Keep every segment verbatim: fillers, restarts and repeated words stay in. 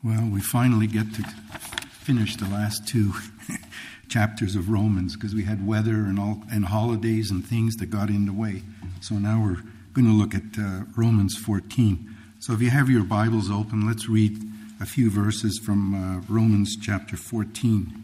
Well, we finally get to finish the last two chapters of Romans because we had weather and all and holidays and things that got in the way. So now we're going to look at uh, Romans fourteen. So if you have your Bibles open, let's read a few verses from uh, Romans chapter fourteen.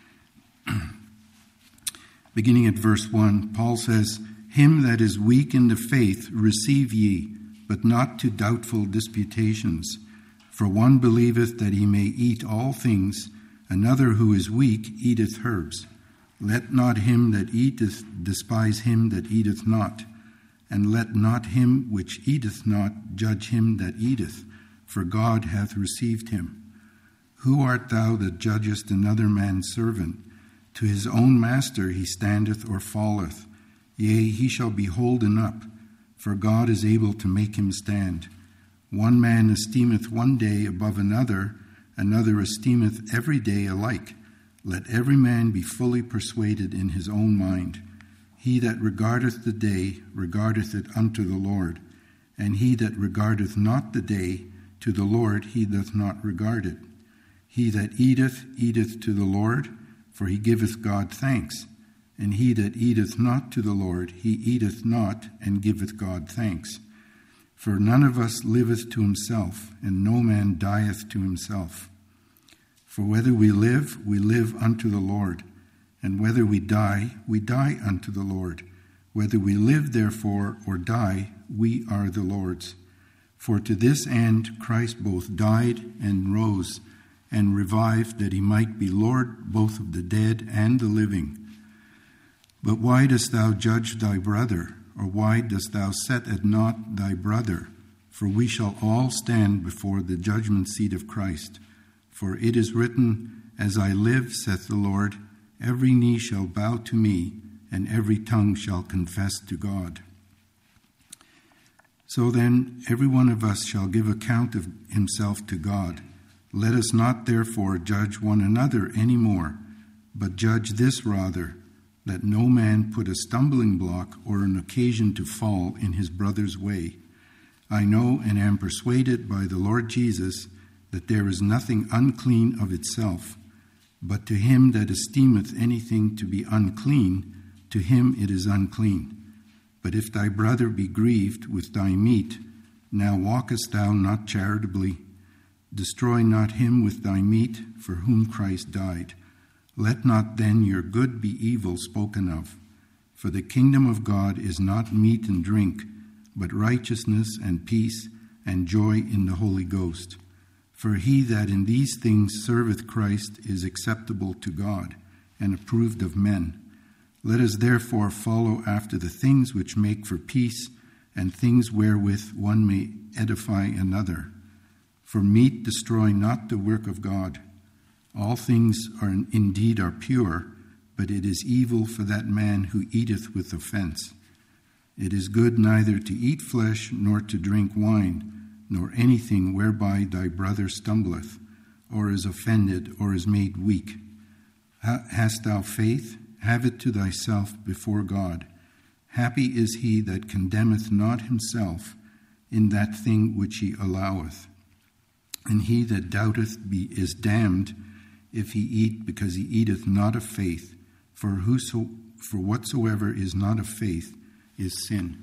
Beginning at verse one, Paul says, "Him that is weak in the faith receive ye, but not to doubtful disputations. For one believeth that he may eat all things, another who is weak eateth herbs. Let not him that eateth despise him that eateth not, and let not him which eateth not judge him that eateth, for God hath received him. Who art thou that judgest another man's servant? To his own master he standeth or falleth. Yea, he shall be holden up, for God is able to make him stand. One man esteemeth one day above another, another esteemeth every day alike. Let every man be fully persuaded in his own mind. He that regardeth the day regardeth it unto the Lord, and he that regardeth not the day, to the Lord he doth not regard it. He that eateth, eateth to the Lord, for he giveth God thanks. And he that eateth not to the Lord, he eateth not, and giveth God thanks. For none of us liveth to himself, and no man dieth to himself. For whether we live, we live unto the Lord, and whether we die, we die unto the Lord. Whether we live, therefore, or die, we are the Lord's. For to this end Christ both died and rose, and revived, that he might be Lord both of the dead and the living. But why dost thou judge thy brother? Or why dost thou set at naught thy brother? For we shall all stand before the judgment seat of Christ. For it is written, As I live, saith the Lord, every knee shall bow to me, and every tongue shall confess to God. So then, every one of us shall give account of himself to God. Let us not therefore judge one another any more, but judge this rather, that no man put a stumbling block or an occasion to fall in his brother's way. I know and am persuaded by the Lord Jesus that there is nothing unclean of itself, but to him that esteemeth anything to be unclean, to him it is unclean. But if thy brother be grieved with thy meat, now walkest thou not charitably? Destroy not him with thy meat, for whom Christ died. Let not then your good be evil spoken of. For the kingdom of God is not meat and drink, but righteousness and peace and joy in the Holy Ghost. For he that in these things serveth Christ is acceptable to God and approved of men. Let us therefore follow after the things which make for peace and things wherewith one may edify another. For meat destroy not the work of God. All things are indeed are pure, but it is evil for that man who eateth with offense. It is good neither to eat flesh, nor to drink wine, nor anything whereby thy brother stumbleth, or is offended, or is made weak. Ha- hast thou faith? Have it to thyself before God. Happy is he that condemneth not himself in that thing which he alloweth. And he that doubteth be, is damned, if he eat, because he eateth not of faith. For whoso, for whatsoever is not of faith is sin."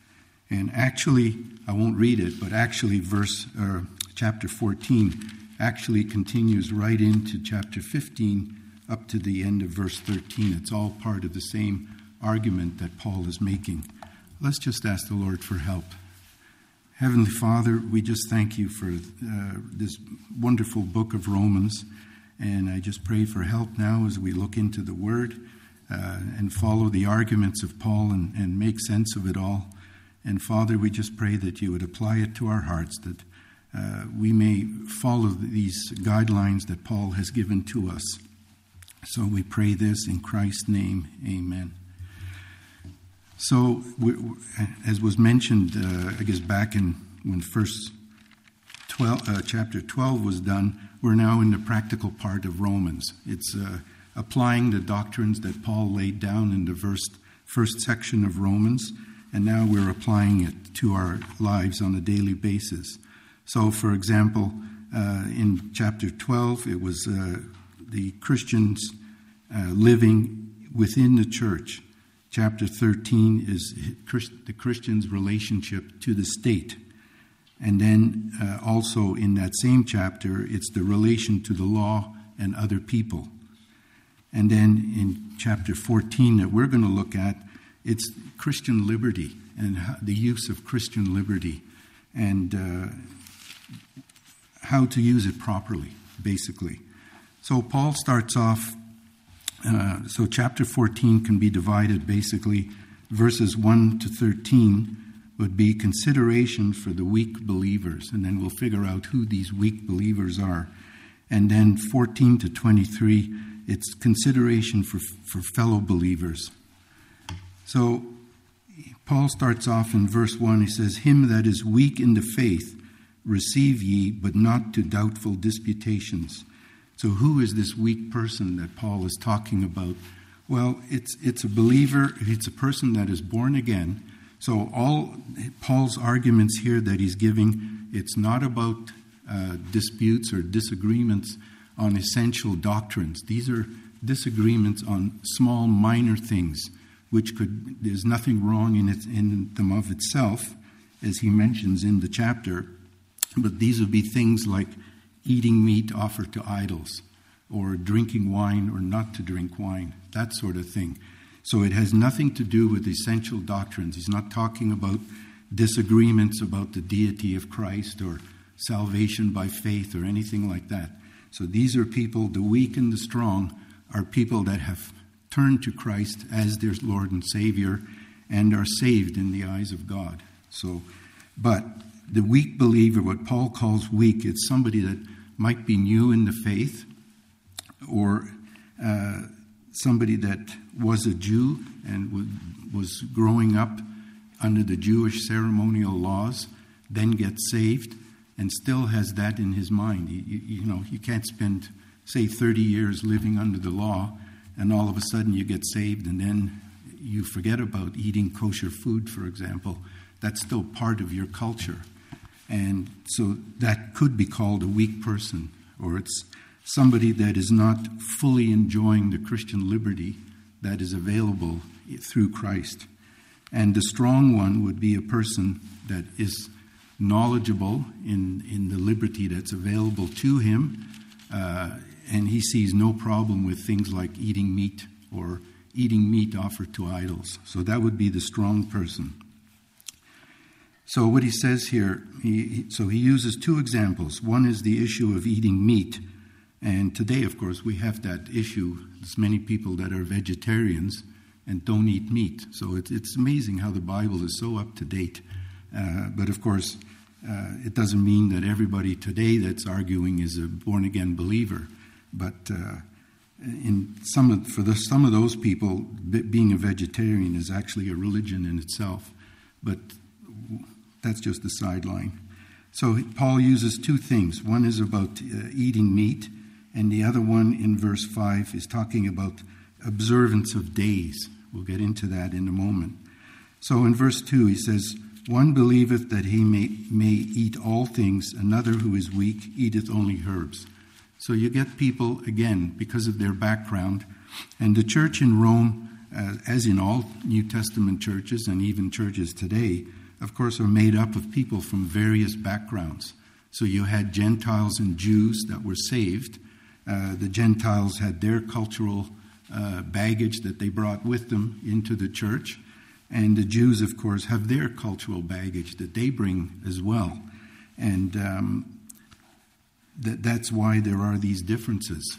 And actually, I won't read it, but actually verse uh, chapter fourteen actually continues right into chapter fifteen up to the end of verse thirteen. It's all part of the same argument that Paul is making. Let's just ask the Lord for help. Heavenly Father, we just thank you for uh, this wonderful book of Romans. And I just pray for help now as we look into the Word uh, and follow the arguments of Paul and, and make sense of it all. And Father, we just pray that you would apply it to our hearts, that uh, we may follow these guidelines that Paul has given to us. So we pray this in Christ's name, amen. So, we, as was mentioned, uh, I guess back in when first twelve, uh, chapter twelve was done, we're now in the practical part of Romans. It's uh, applying the doctrines that Paul laid down in the first, first section of Romans, and now we're applying it to our lives on a daily basis. So, for example, Uh, in chapter twelve, it was uh, the Christians uh, living within the church. Chapter thirteen is the Christian's relationship to the state. And then uh, also in that same chapter, it's the relation to the law and other people. And then in chapter fourteen that we're going to look at, it's Christian liberty and the use of Christian liberty and uh, how to use it properly, basically. So Paul starts off, uh, so chapter fourteen can be divided basically, verses one to thirteen would be consideration for the weak believers, and then we'll figure out who these weak believers are. And then fourteen to twenty-three, it's consideration for, for fellow believers. So Paul starts off in verse one, he says, "Him that is weak in the faith receive ye, but not to doubtful disputations." So who is this weak person that Paul is talking about? Well, it's it's a believer, it's a person that is born again. So all Paul's arguments here that he's giving, it's not about uh, disputes or disagreements on essential doctrines. These are disagreements on small, minor things, which could, there's nothing wrong in it in them of itself, as he mentions in the chapter. But these would be things like eating meat offered to idols, or drinking wine or not to drink wine, that sort of thing. So it has nothing to do with essential doctrines. He's not talking about disagreements about the deity of Christ or salvation by faith or anything like that. So these are people, the weak and the strong, are people that have turned to Christ as their Lord and Savior and are saved in the eyes of God. So, but the weak believer, what Paul calls weak, it's somebody that might be new in the faith, or uh, somebody that was a Jew and w- was growing up under the Jewish ceremonial laws, then gets saved and still has that in his mind. You, you, you know, you can't spend, say, thirty years living under the law and all of a sudden you get saved and then you forget about eating kosher food, for example. That's still part of your culture. And so that could be called a weak person, or it's somebody that is not fully enjoying the Christian liberty that is available through Christ. And the strong one would be a person that is knowledgeable in, in the liberty that's available to him, uh, and he sees no problem with things like eating meat or eating meat offered to idols. So that would be the strong person. So what he says here, he, so he uses two examples. One is the issue of eating meat. And today, of course, we have that issue. There's many people that are vegetarians and don't eat meat. So it, it's amazing how the Bible is so up to date. Uh, but of course, uh, it doesn't mean that everybody today that's arguing is a born-again believer. But uh, in some of, for the, some of those people, b- being a vegetarian is actually a religion in itself. But that's just a sideline. So Paul uses two things. One is about uh, eating meat, and the other one in verse five is talking about observance of days. We'll get into that in a moment. So in verse two he says, "One believeth that he may, may eat all things, another who is weak eateth only herbs." So you get people, again, because of their background. And the church in Rome, uh, as in all New Testament churches and even churches today, of course, are made up of people from various backgrounds. So you had Gentiles and Jews that were saved. Uh, the Gentiles had their cultural uh, baggage that they brought with them into the church. And the Jews, of course, have their cultural baggage that they bring as well. And um, th- that's why there are these differences.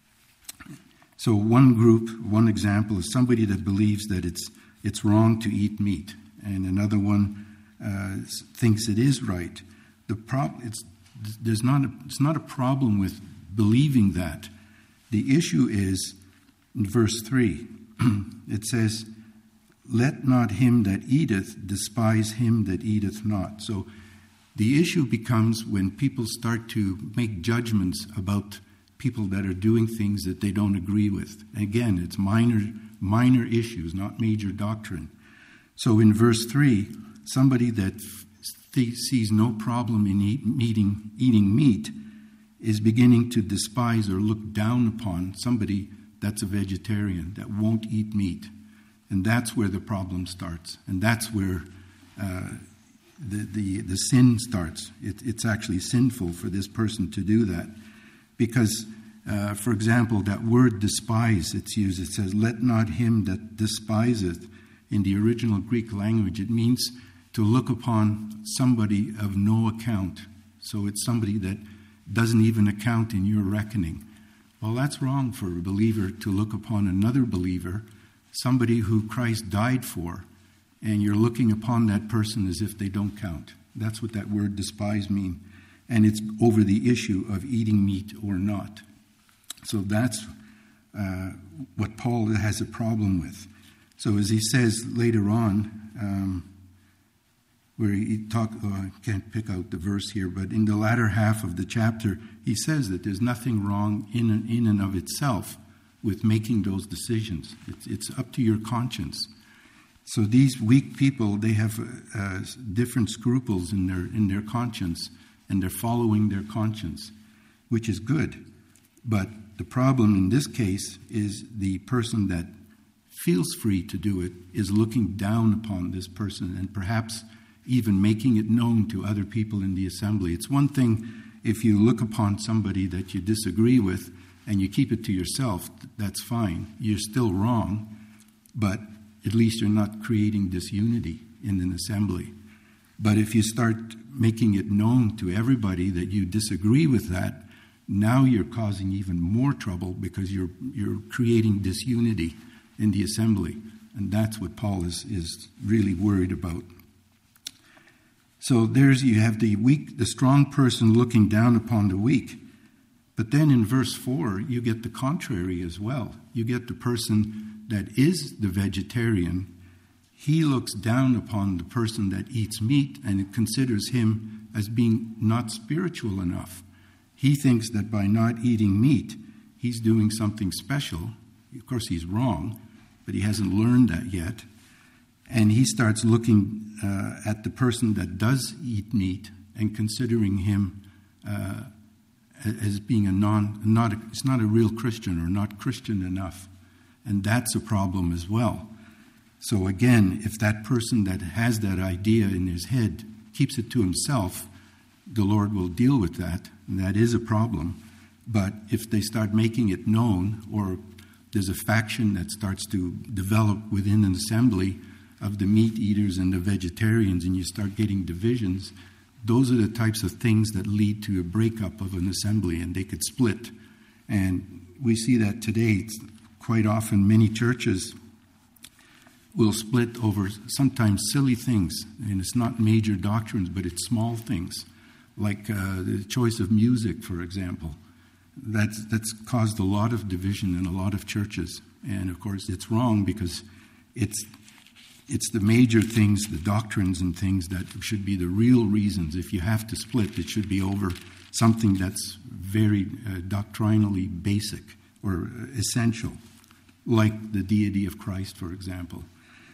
So one group, one example is somebody that believes that it's it's wrong to eat meat. And another one uh, thinks it is right. The prob- it's there's not a, it's not a problem with believing that. The issue is in verse three. It says, "Let not him that eateth despise him that eateth not." So the issue becomes when people start to make judgments about people that are doing things that they don't agree with. Again, it's minor minor issues, not major doctrine. So in verse three, somebody that th- sees no problem in eat, eating, eating meat is beginning to despise or look down upon somebody that's a vegetarian, that won't eat meat. And that's where the problem starts. And that's where uh, the, the, the sin starts. It, it's actually sinful for this person to do that. Because, uh, for example, that word despise, it's used, it says, let not him that despiseth. In the original Greek language, it means to look upon somebody of no account. So it's somebody that doesn't even account in your reckoning. Well, that's wrong for a believer to look upon another believer, somebody who Christ died for, and you're looking upon that person as if they don't count. That's what that word despise means. And it's over the issue of eating meat or not. So that's uh, what Paul has a problem with. So as he says later on, um, where he talk, oh, I can't pick out the verse here, but in the latter half of the chapter, he says that there's nothing wrong in and, in and of itself with making those decisions. It's, it's up to your conscience. So these weak people, they have uh, different scruples in their in their conscience, and they're following their conscience, which is good. But the problem in this case is the person that feels free to do it is looking down upon this person and perhaps even making it known to other people in the assembly. It's one thing if you look upon somebody that you disagree with and you keep it to yourself, that's fine. You're still wrong, but at least you're not creating disunity in an assembly. But if you start making it known to everybody that you disagree with that, now you're causing even more trouble because you're you're creating disunity in the assembly. And that's what Paul is, is really worried about. So there's, you have the weak, the strong person looking down upon the weak. But then in verse four, you get the contrary as well. You get the person that is the vegetarian. He looks down upon the person that eats meat and it considers him as being not spiritual enough. He thinks that by not eating meat, he's doing something special. Of course, he's wrong, but he hasn't learned that yet. And he starts looking uh, at the person that does eat meat and considering him uh, as being a non, not a, it's not a real Christian or not Christian enough. And that's a problem as well. So again, if that person that has that idea in his head keeps it to himself, the Lord will deal with that, and that is a problem. But if they start making it known, or there's a faction that starts to develop within an assembly of the meat eaters and the vegetarians, and you start getting divisions, those are the types of things that lead to a breakup of an assembly, and they could split. And we see that today. It's quite often many churches will split over sometimes silly things, and it's not major doctrines, but it's small things, like uh, the choice of music, for example. That's, that's caused a lot of division in a lot of churches. And, of course, it's wrong because it's it's the major things, the doctrines and things that should be the real reasons. If you have to split, it should be over something that's very uh, doctrinally basic or essential, like the deity of Christ, for example.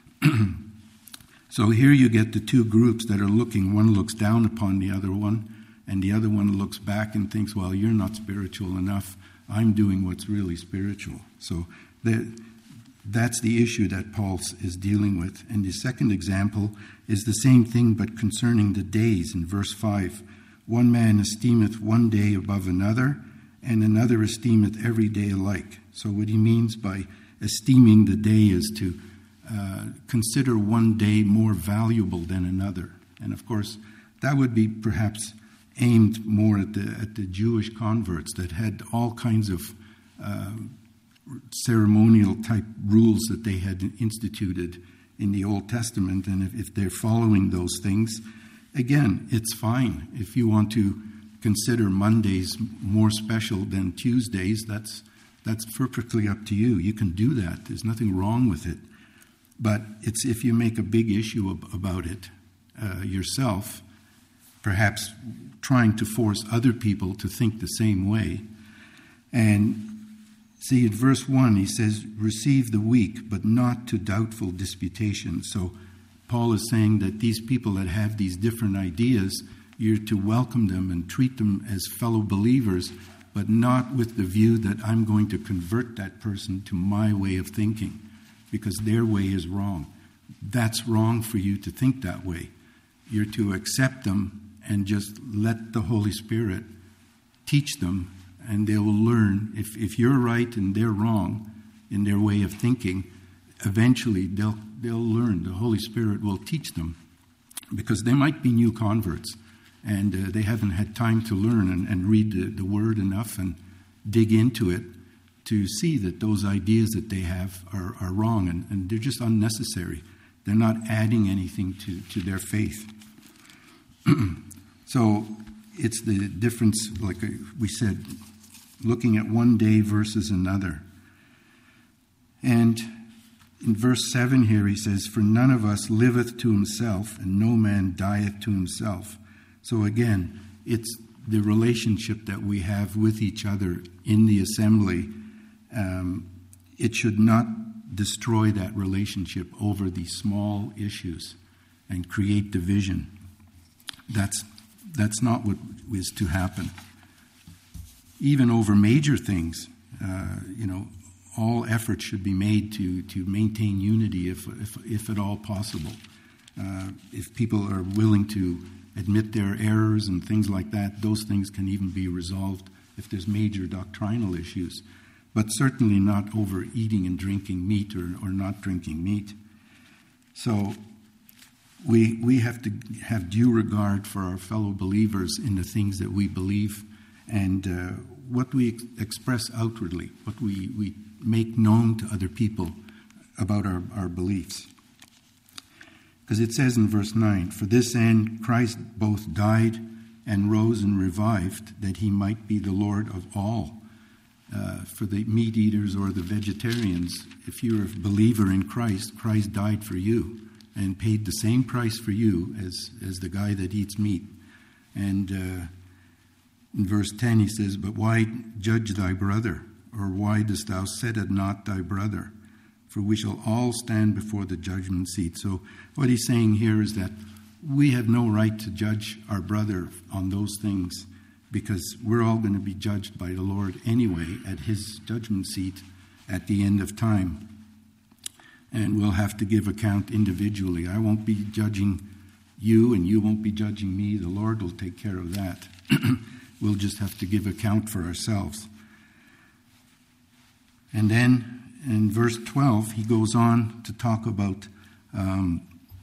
So here you get the two groups that are looking. One looks down upon the other one, and the other one looks back and thinks, well, you're not spiritual enough. I'm doing what's really spiritual. So the, that's the issue that Paul is dealing with. And the second example is the same thing, but concerning the days in verse five. One man esteemeth one day above another, and another esteemeth every day alike. So what he means by esteeming the day is to uh, consider one day more valuable than another. And of course, that would be perhaps aimed more at the at the Jewish converts that had all kinds of uh, ceremonial type rules that they had instituted in the Old Testament. And if, if they're following those things, again, it's fine. If you want to consider Mondays more special than Tuesdays, that's that's perfectly up to you. You can do that. There's nothing wrong with it. But it's if you make a big issue ab- about it uh, yourself, perhaps trying to force other people to think the same way. And see, in verse one, he says, receive the weak, but not to doubtful disputation. So Paul is saying that these people that have these different ideas, You're to welcome them and treat them as fellow believers, but not with the view that I'm going to convert that person to my way of thinking because their way is wrong. That's wrong for you to think that way. You're to accept them and just let the Holy Spirit teach them, and they will learn. If, if you're right and they're wrong in their way of thinking, eventually they'll, they'll learn. The Holy Spirit will teach them because they might be new converts. And uh, they haven't had time to learn and, and read the, the Word enough and dig into it to see that those ideas that they have are, are wrong, and, and they're just unnecessary. They're not adding anything to, to their faith. So it's the difference, like we said, looking at one day versus another. And in verse seven here he says, "For none of us liveth to himself, and no man dieth to himself." So again, it's the relationship that we have with each other in the assembly. Um, it should not destroy that relationship over these small issues and create division. That's that's not what is to happen. Even over major things, uh, you know, all efforts should be made to to maintain unity if if, if at all possible. Uh, if people are willing to admit their errors and things like that, those things can even be resolved if there's major doctrinal issues, but certainly not over eating and drinking meat or, or not drinking meat. So we we have to have due regard for our fellow believers in the things that we believe and uh, what we ex- express outwardly, what we, we make known to other people about our, our beliefs. Because it says in verse nine, "For this end Christ both died and rose and revived, that he might be the Lord of all." Uh, for the meat eaters or the vegetarians, if you're a believer in Christ, Christ died for you and paid the same price for you as, as the guy that eats meat. And uh, in verse ten he says, "But why judge thy brother? Or why dost thou set at naught thy brother? For we shall all stand before the judgment seat." So what he's saying here is that we have no right to judge our brother on those things because we're all going to be judged by the Lord anyway at his judgment seat at the end of time. And we'll have to give account individually. I won't be judging you and you won't be judging me. The Lord will take care of that. We'll just have to give account for ourselves. And then in verse twelve, he goes on to talk about um,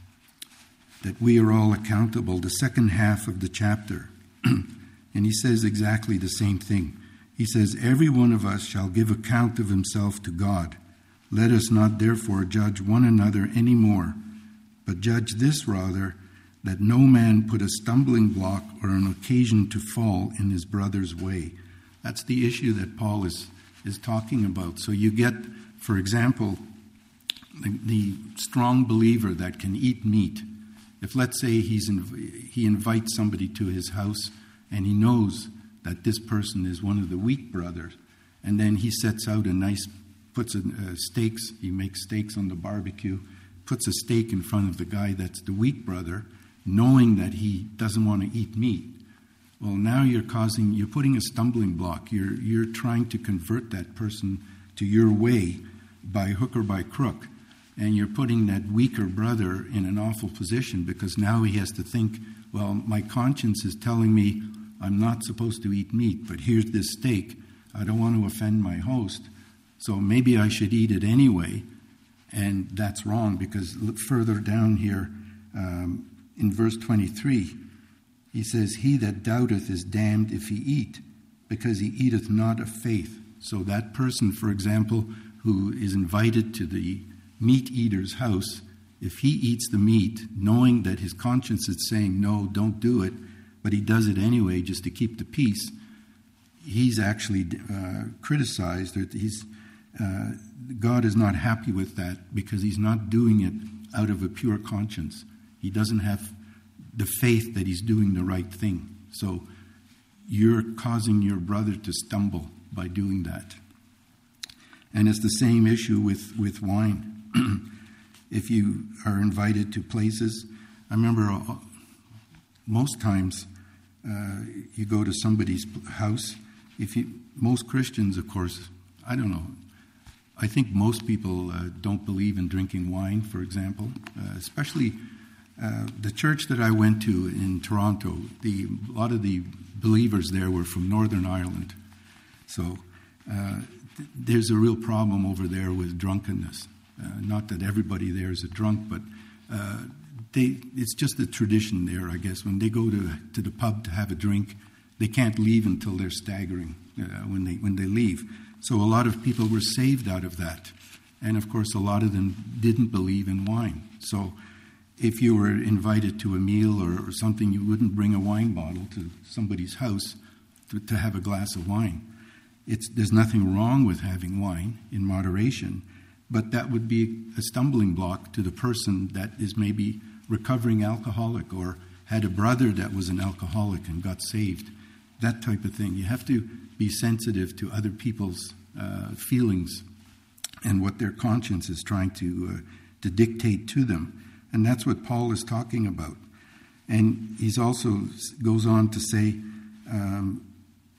that we are all accountable, the second half of the chapter. And he says exactly the same thing. He says, "Every one of us shall give account of himself to God. Let us not therefore judge one another any more, but judge this rather, that no man put a stumbling block or an occasion to fall in his brother's way." That's the issue that Paul is, is talking about. So you get, for example, the, the strong believer that can eat meat. If, let's say, he's in, he invites somebody to his house and he knows that this person is one of the weak brothers, and then he sets out a nice, puts a, uh, steaks, he makes steaks on the barbecue, puts a steak in front of the guy that's the weak brother, knowing that he doesn't want to eat meat. Well, now you're causing, you're putting a stumbling block. You're you're trying to convert that person to your way by hook or by crook. And you're putting that weaker brother in an awful position because now he has to think, well, my conscience is telling me I'm not supposed to eat meat, but here's this steak. I don't want to offend my host, so maybe I should eat it anyway. And that's wrong because look further down here um, in verse twenty-three, he says, "He that doubteth is damned if he eat, because he eateth not of faith." So that person, for example, who is invited to the meat eater's house, if he eats the meat, knowing that his conscience is saying, no, don't do it, but he does it anyway just to keep the peace, he's actually uh, criticized, or he's, uh, God is not happy with that because he's not doing it out of a pure conscience. He doesn't have the faith that he's doing the right thing. So you're causing your brother to stumble by doing that. And it's the same issue with, with wine. If you are invited to places, I remember uh, most times uh, you go to somebody's house. If you, most Christians, of course, I don't know. I think most people uh, don't believe in drinking wine, for example, uh, especially uh, the church that I went to in Toronto. The, a lot of the believers there were from Northern Ireland. So uh, th- there's a real problem over there with drunkenness. Uh, not that everybody there is a drunk, but uh, they, it's just a tradition there, I guess. When they go to, to the pub to have a drink, they can't leave until they're staggering uh, when they when they leave. So a lot of people were saved out of that. And, of course, a lot of them didn't believe in wine. So if you were invited to a meal or, or something, you wouldn't bring a wine bottle to somebody's house to, to have a glass of wine. It's, there's nothing wrong with having wine in moderation, but that would be a stumbling block to the person that is maybe recovering alcoholic or had a brother that was an alcoholic and got saved. That type of thing. You have to be sensitive to other people's uh, feelings and what their conscience is trying to uh, to dictate to them. And that's what Paul is talking about. And he's also goes on to say um,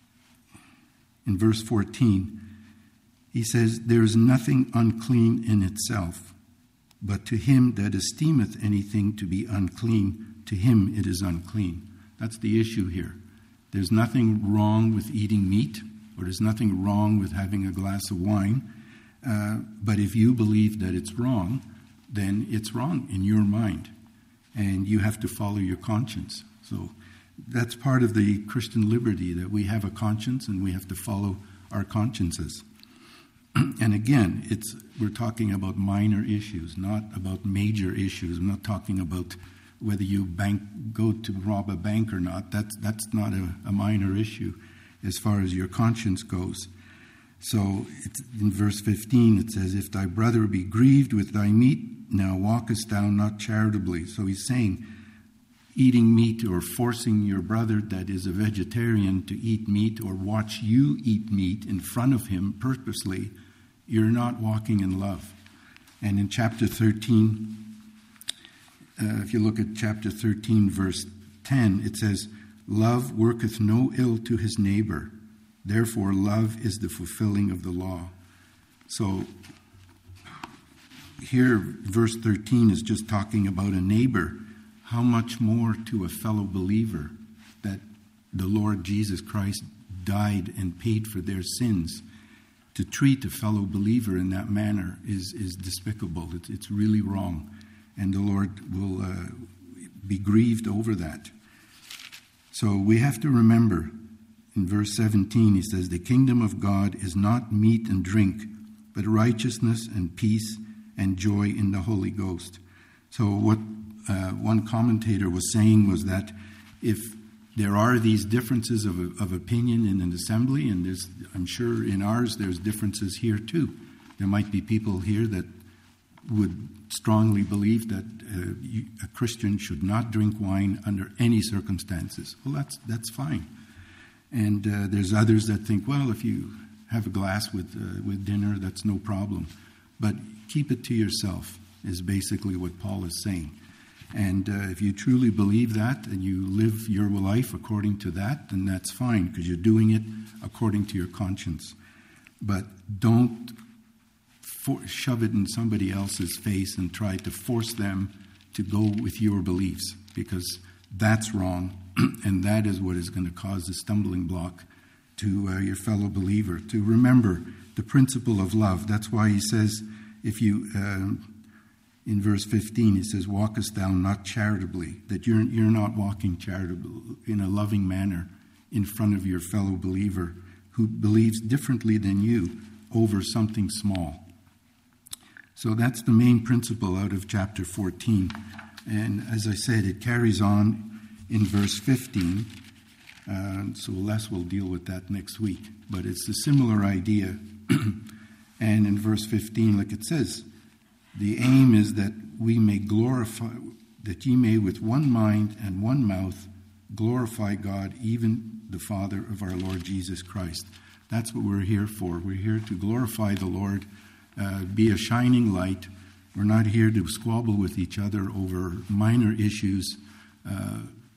in verse fourteen, he says, "There is nothing unclean in itself, but to him that esteemeth anything to be unclean, to him it is unclean." That's the issue here. There's nothing wrong with eating meat, or there's nothing wrong with having a glass of wine. Uh, but if you believe that it's wrong, then it's wrong in your mind. And you have to follow your conscience. So that's part of the Christian liberty, that we have a conscience and we have to follow our consciences. And again, it's we're talking about minor issues, not about major issues. I'm not talking about whether you bank go to rob a bank or not. That's that's not a, a minor issue as far as your conscience goes. So it's, in verse fifteen it says, "If thy brother be grieved with thy meat, now walkest thou not charitably." So he's saying eating meat or forcing your brother that is a vegetarian to eat meat or watch you eat meat in front of him purposely, you're not walking in love. And in chapter thirteen, Uh, if you look at chapter thirteen, verse ten, it says, "Love worketh no ill to his neighbor. Therefore, love is the fulfilling of the law." So here, verse thirteen is just talking about a neighbor. How much more to a fellow believer that the Lord Jesus Christ died and paid for their sins? To treat a fellow believer in that manner is, is despicable. It's, it's really wrong. And the Lord will uh, be grieved over that. So we have to remember, in verse seventeen, he says, "The kingdom of God is not meat and drink, but righteousness and peace and joy in the Holy Ghost." So what uh, one commentator was saying was that if there are these differences of, of opinion in an assembly, and there's, I'm sure in ours there's differences here too. There might be people here that would strongly believe that uh, you, a Christian should not drink wine under any circumstances. Well, that's that's fine. And uh, there's others that think, well, if you have a glass with uh, with dinner, that's no problem. But keep it to yourself is basically what Paul is saying. And uh, if you truly believe that and you live your life according to that, then that's fine, because you're doing it according to your conscience. But don't For, shove it in somebody else's face and try to force them to go with your beliefs, because that's wrong, and that is what is going to cause the stumbling block to uh, your fellow believer. To remember the principle of love. That's why he says, if you, um, in verse fifteen, he says, "Walkest thou not charitably," that you're, you're not walking charitably in a loving manner in front of your fellow believer who believes differently than you over something small. So that's the main principle out of chapter fourteen. And as I said, it carries on in verse fifteen. Uh, so Les will deal with that next week. But it's a similar idea. And in verse fifteen, like it says, "The aim is that we may glorify, that ye may with one mind and one mouth glorify God, even the Father of our Lord Jesus Christ." That's what we're here for. We're here to glorify the Lord. Uh, be a shining light. We're not here to squabble with each other over minor issues. Uh,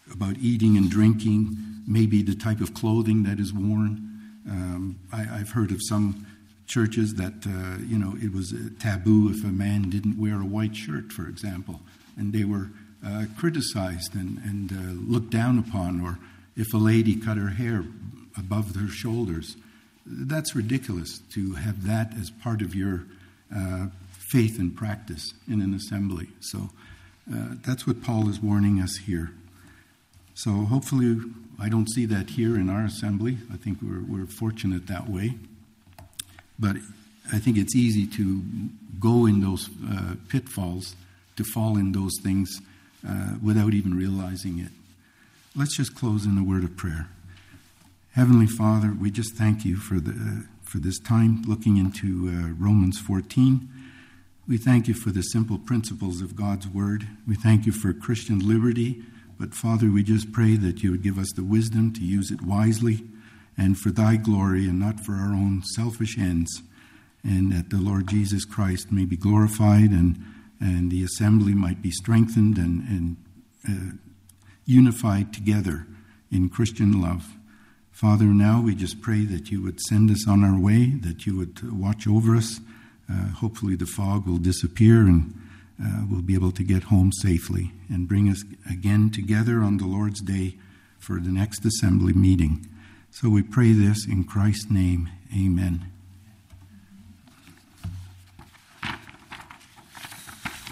about eating and drinking, maybe the type of clothing that is worn. Um, I, I've heard of some churches that, uh, you know, it was a taboo if a man didn't wear a white shirt, for example, and they were uh, criticized and, and uh, looked down upon, or if a lady cut her hair above her shoulders. That's ridiculous to have that as part of your uh, faith and practice in an assembly. So uh, that's what Paul is warning us here. So hopefully I don't see that here in our assembly. I think we're, we're fortunate that way. But I think it's easy to go in those uh, pitfalls, to fall in those things uh, without even realizing it. Let's just close in a word of prayer. Heavenly Father, we just thank you for the uh, for this time looking into uh, Romans fourteen. We thank you for the simple principles of God's word. We thank you for Christian liberty. But Father, we just pray that you would give us the wisdom to use it wisely and for thy glory and not for our own selfish ends. And that the Lord Jesus Christ may be glorified and, and the assembly might be strengthened and, and uh, unified together in Christian love. Father, now we just pray that you would send us on our way, that you would watch over us. Uh, hopefully the fog will disappear and uh, we'll be able to get home safely and bring us again together on the Lord's Day for the next assembly meeting. So we pray this in Christ's name. Amen.